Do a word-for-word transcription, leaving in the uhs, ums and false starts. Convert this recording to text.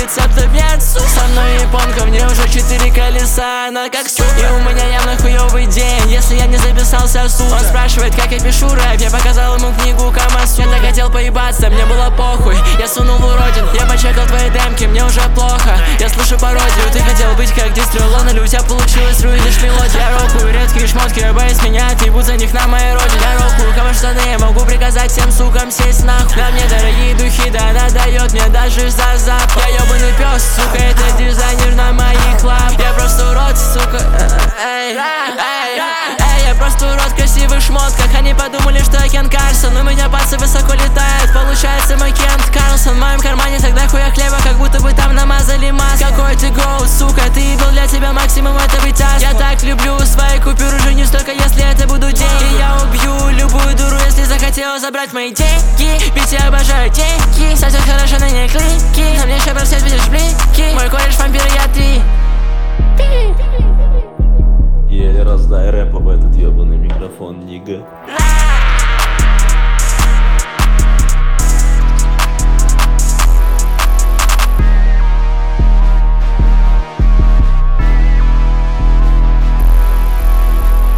рецептов нет, сука. Со мной японка, мне уже четыре колеса, она как сука. И у меня явно хуёвый день, если я не записался, сука. Он спрашивает, как я пишу рэп, я показал ему книгу Камасу. Я так хотел поебаться, мне было похуй, я сунул в уродин. Я почекал твои демки, мне уже плохо, я слышу пародию. Ты хотел быть как Дистрелон, или у тебя получилось руинишь мелодию. Я рокую редкие шмотки, рэбэйс меня отъебут за них на моей родине. Я рокую кого штаны, я могу приказать всем сукам сесть нахуй. На мне дорогие духи, да она дает мне даже за запах. Я ёбаный пес, сука, это дизайнер на моих лап. Я просто урод, сука. Эй, эй, эй, я просто урод в красивых шмотках. Они подумали, что я Кен Карлсон, у меня пальцы высоко летают. Получается мой Кент Карлсон. В моем кармане тогда хуя хлеба, как будто бы там намазали маск. Какой ты гоут, сука, ты идол, для тебя максимум это вытяжка. Я так люблю свои купюры, женюсь только если это будут деньги. Я убью любую дуру, если захотела забрать мои деньги. Ведь я обожаю деньги, совсем хорошо на ней клики. На мне еще бросать видишь блики. Мой кореш вампир, я три. И раздай рэпа в этот ёбаный микрофон, нига.